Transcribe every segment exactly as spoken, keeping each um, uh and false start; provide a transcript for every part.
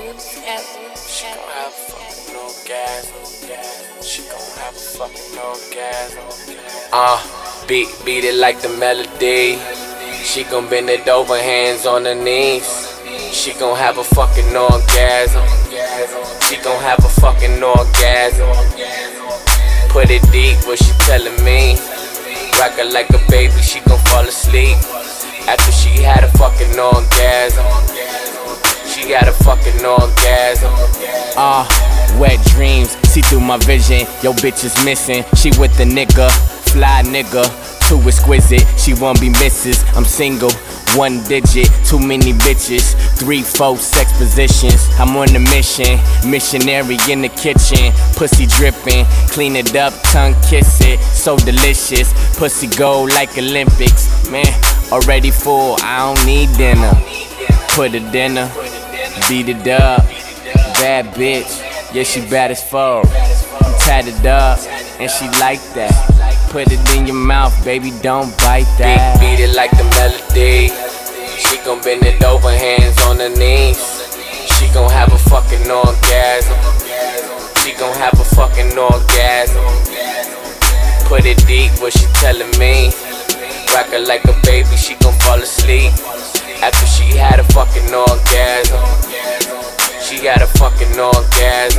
She gon' have a fucking orgasm. She gon' have a fucking orgasm. Uh, beat, beat it like the melody. She gon' bend it over, hands on her knees. She gon' have a fucking orgasm. She gon' have a fucking orgasm. Put it deep, what she telling me? Rock her like a baby, she gon' fall asleep after she had a fucking orgasm. She got a fucking orgasm. Ah, uh, wet dreams, see through my vision. Yo, bitch is missing. She with the nigga, fly nigga, too exquisite. She won't be misses. I'm single, one digit, too many bitches, three, four sex positions. I'm on a mission, missionary in the kitchen. Pussy dripping, clean it up, tongue kiss it. So delicious, pussy go like Olympics. Man, already full, I don't need dinner. Put a dinner, beat it up. Bad bitch, yeah, she bad as fuck. I'm tatted up, and she like that. Put it in your mouth, baby, don't bite that. Beat, beat it like the melody. She gon' bend it over, hands on her knees. She gon' have a fucking orgasm. She gon' have a fucking orgasm. Put it deep, what she telling me? Rock her like a baby, she gon' fall asleep after she had a fucking orgasm. She got a fucking orgasm.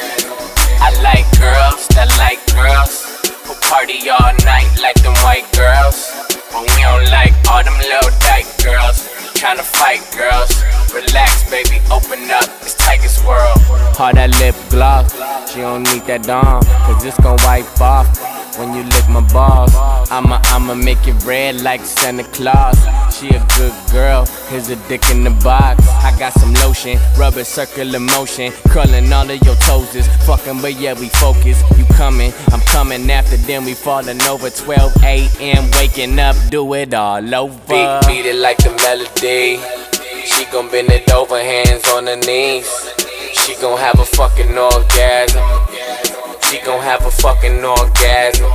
I like girls that like girls who party all night like them white girls, but we don't like all them little dyke girls tryna fight girls. Relax, baby, open up, it's Tiger's world. All that lip gloss, she don't need that dom, cause it's gon' wipe off when you lick my balls. I'ma, I'ma make it red like Santa Claus. She a good girl, here's a dick in the box. I got some lotion, rub it circular motion, curling all of your toes is fucking, but yeah, we focus. You coming, I'm coming after, then we falling over. Twelve A M waking up, do it all over. Beat, beat it like the melody. She gon' bend it over, hands on her knees. She gon' have a fucking orgasm. She gon' have a fucking orgasm.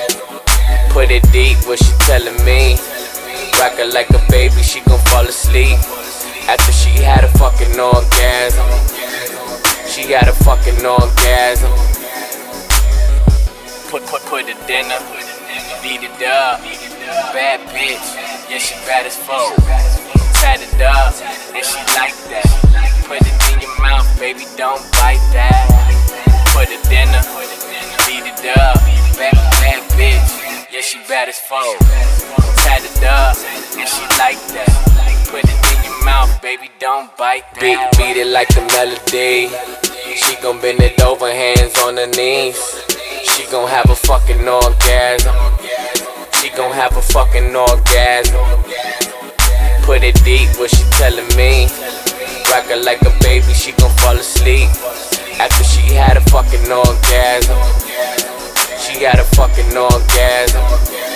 Put it deep, what she telling me? Rock her like a baby, she gon' fall asleep after she had a fucking orgasm. She got a fucking orgasm. Put, put, put it dinner, beat it up. Bad bitch, yeah, she bad as fuck. Tatted up, and she like that. Put it in your mouth, baby, don't bite that. Put it dinner, beat it up. Bad, bad bitch, yeah, she bad as fuck. Tatted up, and she like that. Put it in your mouth, baby, don't bite that. Beat, beat it like the melody. She gon' bend it over, hands on her knees. She gon' have a fucking orgasm. She gon' have a fucking orgasm. Put it deep, what she telling me? Rock her like a baby, she gon' fall asleep after she had a fucking orgasm. She got a fucking orgasm.